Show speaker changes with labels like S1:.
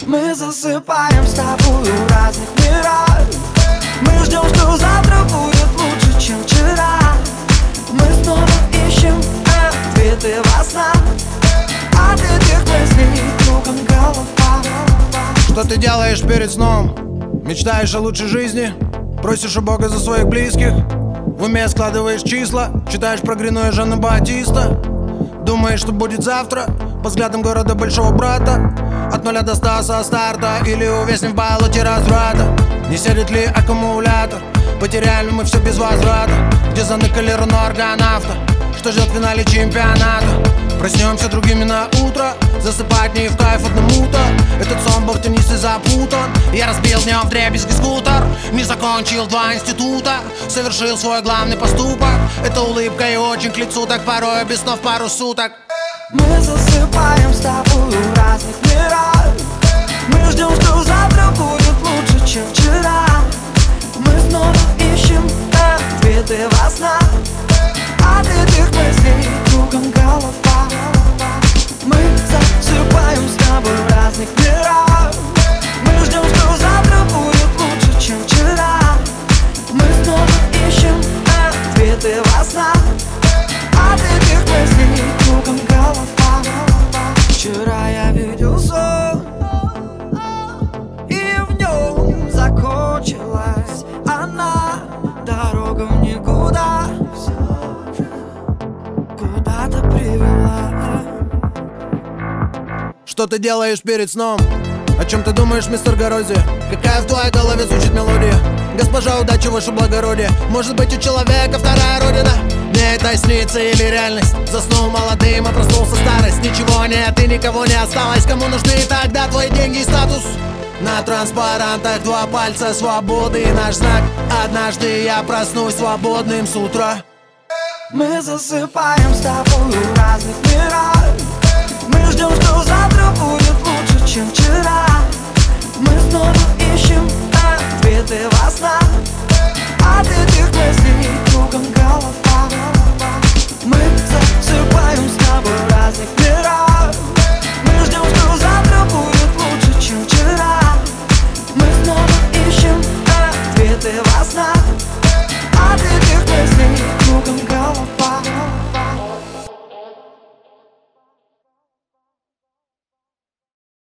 S1: Мы засыпаем с тобой в разных мирах. Мы ждем, что завтра будет лучше, чем вчера. Мы снова ищем ответы во снах. От этих мыслей кругом голова.
S2: Что ты делаешь перед сном? Мечтаешь о лучшей жизни? Просишь у Бога за своих близких? В уме складываешь числа, читаешь про Грину и Жана Батиста. Думаешь, что будет завтра? По взглядам города большого брата. От 0 до 100 со старта. Или увязнем в болоте разврата. Не сядет ли аккумулятор? Потеряли мы все без возврата. Где заныкали руну аргонавта? Что ждет в финале чемпионата? Проснемся другими на утро. Засыпать не в кайф одному-то. Этот сон был в тенисе запутан. Я разбил днем вдребезги скутер. Не закончил 2 института. Совершил свой главный поступок. Это улыбка и очень к лицу. Так порой без снов пару суток.
S1: Мы засыпаем с тобой в разных мирах. Мы ждем, что завтра будет лучше, чем вчера. Мы снова ищем ответы во снах. От этих мыслей кругом голова. Мы засыпаем с тобой в разных мирах. Мы ждем, что завтра будет лучше, чем вчера. Мы снова ищем ответы во снах. От этих мыслей кругом голова. Вчера я видел сон, и в нем закончилась она. Дорога в никуда все же куда-то привела.
S2: Что ты делаешь перед сном? О чем ты думаешь, мистер Горозия? Какая в твоей голове звучит мелодия? Госпожа удачи, ваше благородие. Может быть, у человека вторая родина? Мне это снится или реальность? Заснул молодым, а проснулся старость. Ничего нет и никого не осталось. Кому нужны тогда твои деньги и статус? На транспарантах 2 пальца свободы и наш знак. Однажды я проснусь свободным с утра.
S1: Мы засыпаем с тобой в разных мирах. Мы ждем, что завтра будет